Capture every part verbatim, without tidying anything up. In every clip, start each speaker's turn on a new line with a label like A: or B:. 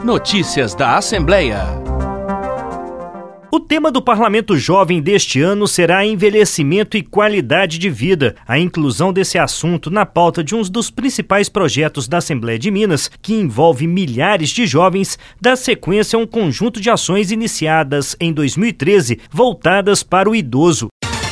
A: Notícias da Assembleia.
B: O tema do Parlamento Jovem deste ano será envelhecimento e qualidade de vida. A inclusão desse assunto na pauta de um dos principais projetos da Assembleia de Minas, que envolve milhares de jovens, dá sequência a um conjunto de ações iniciadas em dois mil e treze, voltadas para o idoso.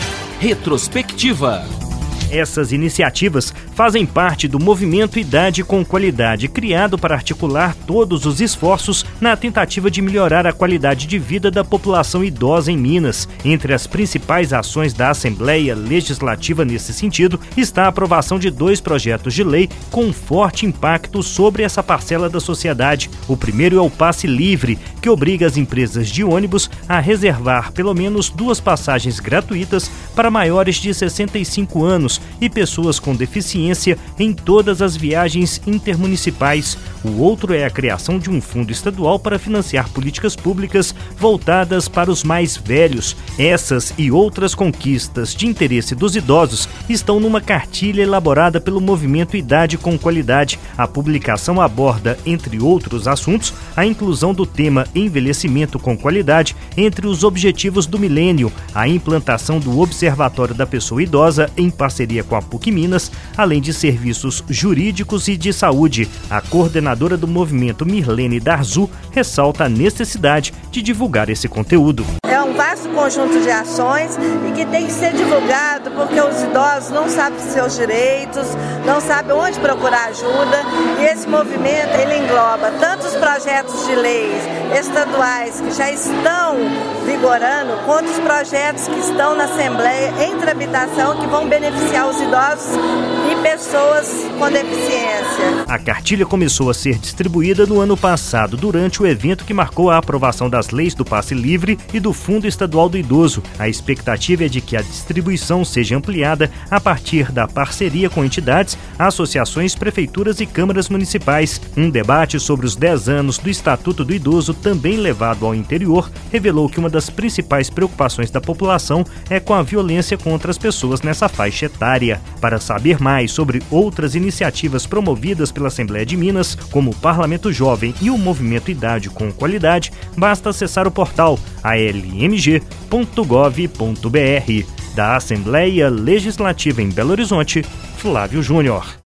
A: Retrospectiva.
B: Essas iniciativas fazem parte do movimento Idade com Qualidade, criado para articular todos os esforços na tentativa de melhorar a qualidade de vida da população idosa em Minas. Entre as principais ações da Assembleia Legislativa nesse sentido está a aprovação de dois projetos de lei com forte impacto sobre essa parcela da sociedade. O primeiro é o Passe Livre, que obriga as empresas de ônibus a reservar pelo menos duas passagens gratuitas para maiores de sessenta e cinco anos e pessoas com deficiência em todas as viagens intermunicipais. O outro é a criação de um fundo estadual para financiar políticas públicas voltadas para os mais velhos. Essas e outras conquistas de interesse dos idosos estão numa cartilha elaborada pelo movimento Idade com Qualidade. A publicação aborda, entre outros assuntos, a inclusão do tema envelhecimento com qualidade entre os objetivos do milênio, a implantação do Observatório da Pessoa Idosa em parceria com a PUC Minas, além de serviços jurídicos e de saúde. A coordenadora do movimento, Mirlene Darzu, ressalta a necessidade de divulgar esse conteúdo.
C: É um vasto conjunto de ações e que tem que ser divulgado porque os idosos não sabem seus direitos, não sabem onde procurar ajuda, e esse movimento ele engloba tanto os projetos de leis estaduais que já estão vigorando, quanto os projetos que estão na Assembleia em tramitação que vão beneficiar os idosos e pessoas com deficiência.
B: A cartilha começou a ser distribuída no ano passado, durante o evento que marcou a aprovação das leis do Passe Livre e do Fundo Estadual do Idoso. A expectativa é de que a distribuição seja ampliada a partir da parceria com entidades, associações, prefeituras e câmaras municipais. Um debate sobre os dez anos do Estatuto do Idoso, também levado ao interior, revelou que uma das principais preocupações da população é com a violência contra as pessoas nessa faixa etária. Para saber mais sobre outras iniciativas promovidas pela Assembleia de Minas, como o Parlamento Jovem e o Movimento Idade com Qualidade, basta acessar o portal a l m g ponto gov ponto b r. Da Assembleia Legislativa em Belo Horizonte, Flávio Júnior.